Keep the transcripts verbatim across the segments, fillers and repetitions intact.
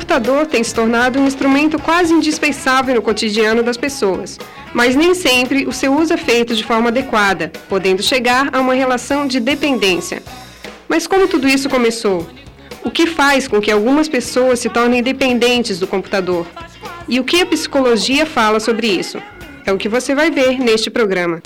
computador tem se tornado um instrumento quase indispensável no cotidiano das pessoas, mas nem sempre o seu uso é feito de forma adequada, podendo chegar a uma relação de dependência. Mas como tudo isso começou? O que faz com que algumas pessoas se tornem dependentes do computador? E o que a psicologia fala sobre isso? É o que você vai ver neste programa.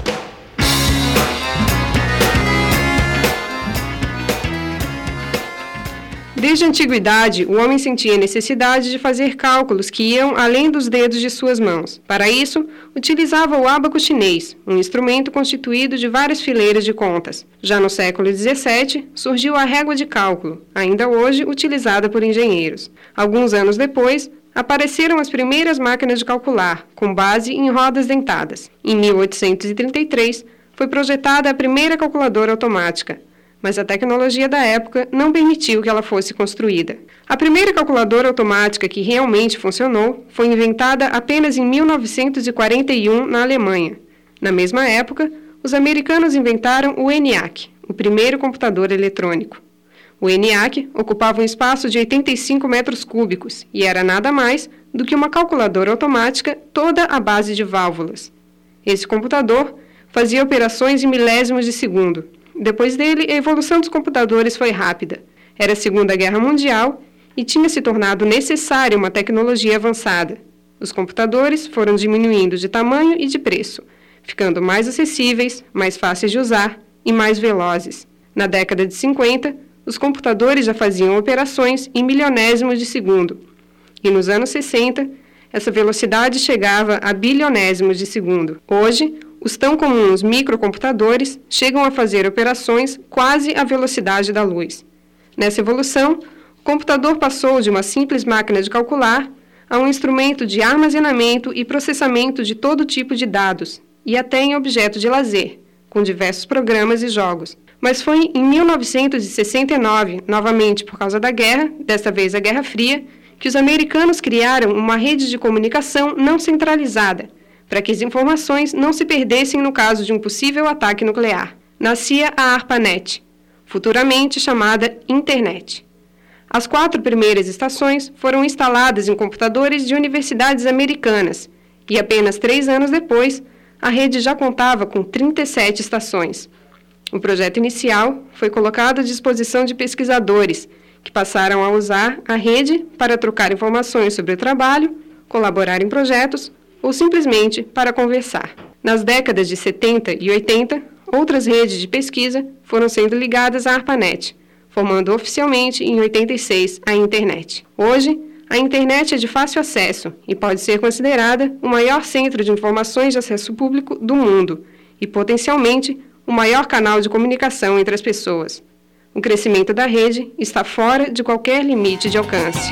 Desde a antiguidade, o homem sentia necessidade de fazer cálculos que iam além dos dedos de suas mãos. Para isso, utilizava o ábaco chinês, um instrumento constituído de várias fileiras de contas. Já no século dezessete, surgiu a régua de cálculo, ainda hoje utilizada por engenheiros. Alguns anos depois, apareceram as primeiras máquinas de calcular, com base em rodas dentadas. Em mil oitocentos e trinta e três, foi projetada a primeira calculadora automática, mas a tecnologia da época não permitiu que ela fosse construída. A primeira calculadora automática que realmente funcionou foi inventada apenas em mil novecentos e quarenta e um na Alemanha. Na mesma época, os americanos inventaram o ENIAC, o primeiro computador eletrônico. O ENIAC ocupava um espaço de oitenta e cinco metros cúbicos e era nada mais do que uma calculadora automática toda à base de válvulas. Esse computador fazia operações em milésimos de segundo. Depois dele, a evolução dos computadores foi rápida. Era a Segunda Guerra Mundial e tinha se tornado necessária uma tecnologia avançada. Os computadores foram diminuindo de tamanho e de preço, ficando mais acessíveis, mais fáceis de usar e mais velozes. Na década de cinquenta, os computadores já faziam operações em milionésimos de segundo. E nos anos sessenta, essa velocidade chegava a bilionésimos de segundo. Hoje, os tão comuns microcomputadores chegam a fazer operações quase à velocidade da luz. Nessa evolução, o computador passou de uma simples máquina de calcular a um instrumento de armazenamento e processamento de todo tipo de dados, e até em objeto de lazer, com diversos programas e jogos. Mas foi em mil novecentos e sessenta e nove, novamente por causa da guerra, desta vez a Guerra Fria, que os americanos criaram uma rede de comunicação não centralizada, para que as informações não se perdessem no caso de um possível ataque nuclear. Nascia a ARPANET, futuramente chamada Internet. As quatro primeiras estações foram instaladas em computadores de universidades americanas, e apenas três anos depois, a rede já contava com trinta e sete estações. O projeto inicial foi colocado à disposição de pesquisadores, que passaram a usar a rede para trocar informações sobre o trabalho, colaborar em projetos, ou simplesmente para conversar. Nas décadas de setenta e oitenta, outras redes de pesquisa foram sendo ligadas à ARPANET, formando oficialmente, em oitenta e seis, a Internet. Hoje, a Internet é de fácil acesso e pode ser considerada o maior centro de informações de acesso público do mundo e, potencialmente, o maior canal de comunicação entre as pessoas. O crescimento da rede está fora de qualquer limite de alcance.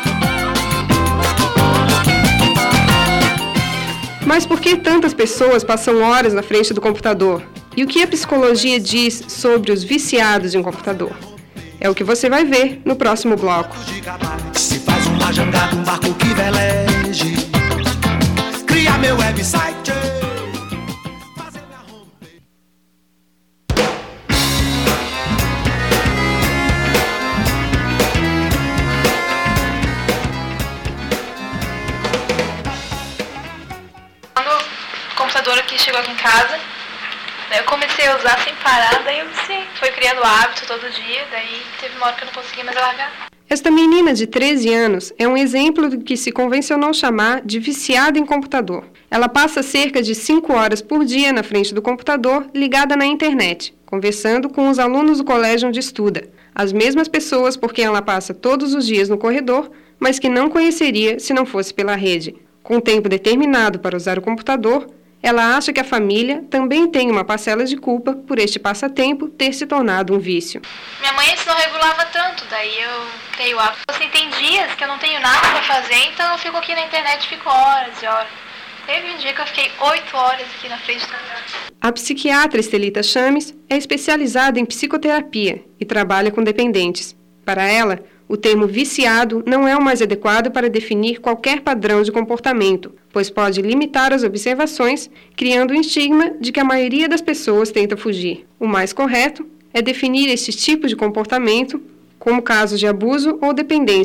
Mas por que tantas pessoas passam horas na frente do computador? E o que a psicologia diz sobre os viciados em computador? É o que você vai ver no próximo bloco. Se faz uma jangada, um barco que veleje, cria meu website. Que chegou aqui em casa, daí eu comecei a usar sem parar, daí eu sei, foi criando hábito todo dia, daí teve uma hora que eu não consegui mais largar. Esta menina de treze anos é um exemplo do que se convencionou chamar de viciada em computador. Ela passa cerca de cinco horas por dia na frente do computador, ligada na internet, conversando com os alunos do colégio onde estuda, as mesmas pessoas por quem ela passa todos os dias no corredor, mas que não conheceria se não fosse pela rede. Com tempo determinado para usar o computador, ela acha que a família também tem uma parcela de culpa por este passatempo ter se tornado um vício. Minha mãe antes não regulava tanto, daí eu criei o hábito. Assim, tem dias que eu não tenho nada para fazer, então eu fico aqui na internet e fico horas e horas. Teve um dia que eu fiquei oito horas aqui na frente da internet. A psiquiatra Estelita Chames é especializada em psicoterapia e trabalha com dependentes. Para ela, o termo viciado não é o mais adequado para definir qualquer padrão de comportamento, pois pode limitar as observações, criando o estigma de que a maioria das pessoas tenta fugir. O mais correto é definir este tipo de comportamento como casos de abuso ou dependência,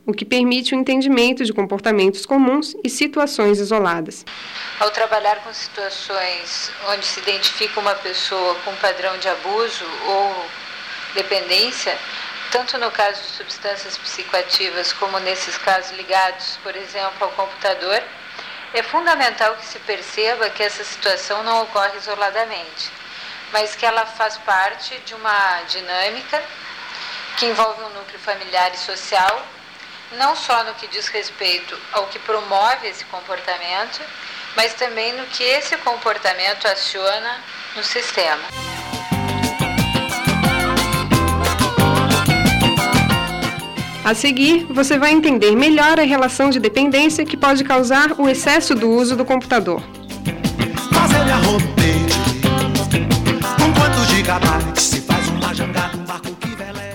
o que permite o entendimento de comportamentos comuns e situações isoladas. Ao trabalhar com situações onde se identifica uma pessoa com padrão de abuso ou dependência, tanto no caso de substâncias psicoativas como nesses casos ligados, por exemplo, ao computador, é fundamental que se perceba que essa situação não ocorre isoladamente, mas que ela faz parte de uma dinâmica que envolve um núcleo familiar e social, não só no que diz respeito ao que promove esse comportamento, mas também no que esse comportamento aciona no sistema. A seguir, você vai entender melhor a relação de dependência que pode causar o excesso do uso do computador. Fazer a homepage, com quantos gigabytes se faz uma jangada, um barco que veleje.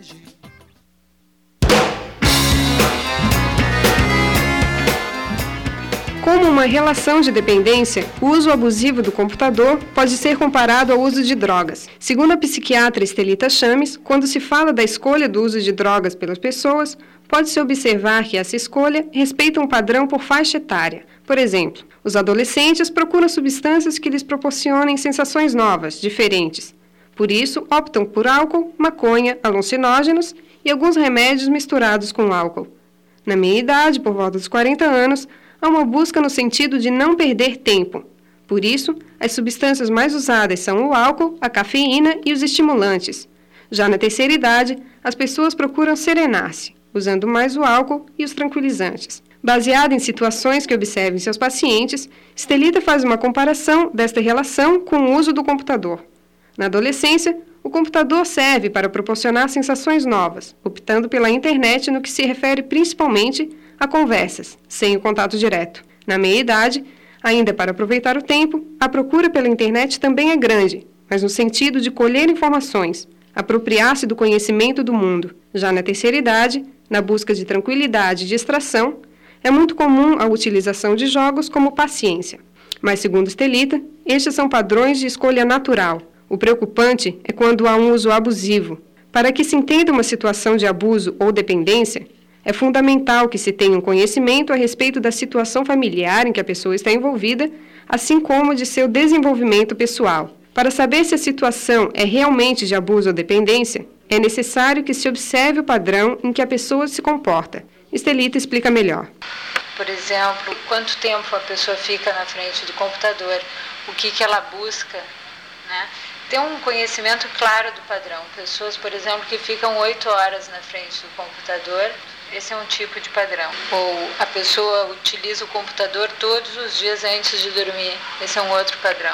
Como uma relação de dependência, o uso abusivo do computador pode ser comparado ao uso de drogas. Segundo a psiquiatra Estelita Chames, quando se fala da escolha do uso de drogas pelas pessoas, pode-se observar que essa escolha respeita um padrão por faixa etária. Por exemplo, os adolescentes procuram substâncias que lhes proporcionem sensações novas, diferentes. Por isso, optam por álcool, maconha, alucinógenos e alguns remédios misturados com álcool. Na minha idade, por volta dos quarenta anos, há uma busca no sentido de não perder tempo. Por isso, as substâncias mais usadas são o álcool, a cafeína e os estimulantes. Já na terceira idade, as pessoas procuram serenar-se, usando mais o álcool e os tranquilizantes. Baseada em situações que observa em seus pacientes, Estelita faz uma comparação desta relação com o uso do computador. Na adolescência, o computador serve para proporcionar sensações novas, optando pela internet no que se refere principalmente a conversas, sem o contato direto. Na meia-idade, ainda para aproveitar o tempo, a procura pela internet também é grande, mas no sentido de colher informações, apropriar-se do conhecimento do mundo. Já na terceira idade, na busca de tranquilidade e distração, é muito comum a utilização de jogos como paciência. Mas, segundo Estelita, estes são padrões de escolha natural. O preocupante é quando há um uso abusivo. Para que se entenda uma situação de abuso ou dependência, é fundamental que se tenha um conhecimento a respeito da situação familiar em que a pessoa está envolvida, assim como de seu desenvolvimento pessoal. Para saber se a situação é realmente de abuso ou dependência, é necessário que se observe o padrão em que a pessoa se comporta. Estelita explica melhor. Por exemplo, quanto tempo a pessoa fica na frente do computador, o que, que ela busca, né? Ter um conhecimento claro do padrão. Pessoas, por exemplo, que ficam oito horas na frente do computador, esse é um tipo de padrão. Ou a pessoa utiliza o computador todos os dias antes de dormir, esse é um outro padrão.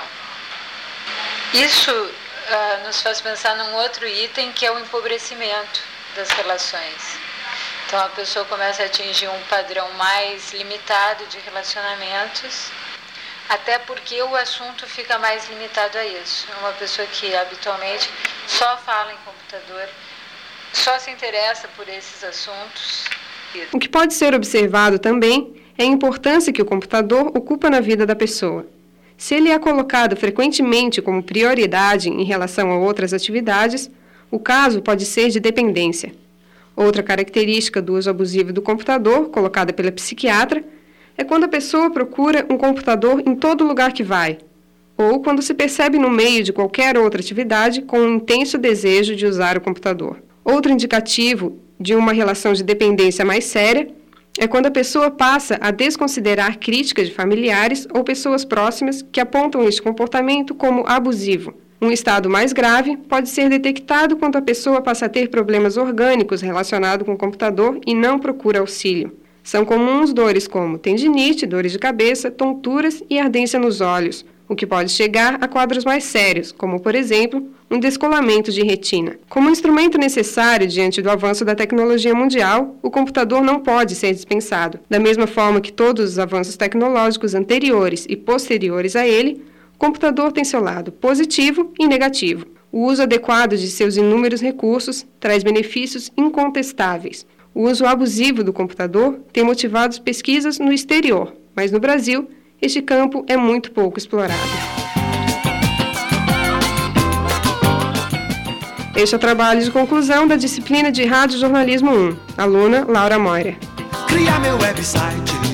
Isso uh, nos faz pensar num outro item que é o empobrecimento das relações. Então a pessoa começa a atingir um padrão mais limitado de relacionamentos, até porque o assunto fica mais limitado a isso. Uma pessoa que habitualmente só fala em computador, só se interessa por esses assuntos. O que pode ser observado também é a importância que o computador ocupa na vida da pessoa. Se ele é colocado frequentemente como prioridade em relação a outras atividades, o caso pode ser de dependência. Outra característica do uso abusivo do computador, colocada pela psiquiatra, é quando a pessoa procura um computador em todo lugar que vai, ou quando se percebe no meio de qualquer outra atividade com um intenso desejo de usar o computador. Outro indicativo de uma relação de dependência mais séria é quando a pessoa passa a desconsiderar críticas de familiares ou pessoas próximas que apontam este comportamento como abusivo. Um estado mais grave pode ser detectado quando a pessoa passa a ter problemas orgânicos relacionados com o computador e não procura auxílio. São comuns dores como tendinite, dores de cabeça, tonturas e ardência nos olhos, o que pode chegar a quadros mais sérios, como, por exemplo, um descolamento de retina. Como instrumento necessário diante do avanço da tecnologia mundial, o computador não pode ser dispensado. Da mesma forma que todos os avanços tecnológicos anteriores e posteriores a ele, o computador tem seu lado positivo e negativo. O uso adequado de seus inúmeros recursos traz benefícios incontestáveis. O uso abusivo do computador tem motivado pesquisas no exterior, mas no Brasil, este campo é muito pouco explorado. Este é o trabalho de conclusão da disciplina de Rádio Jornalismo um. Aluna Laura Moira. Criar meu website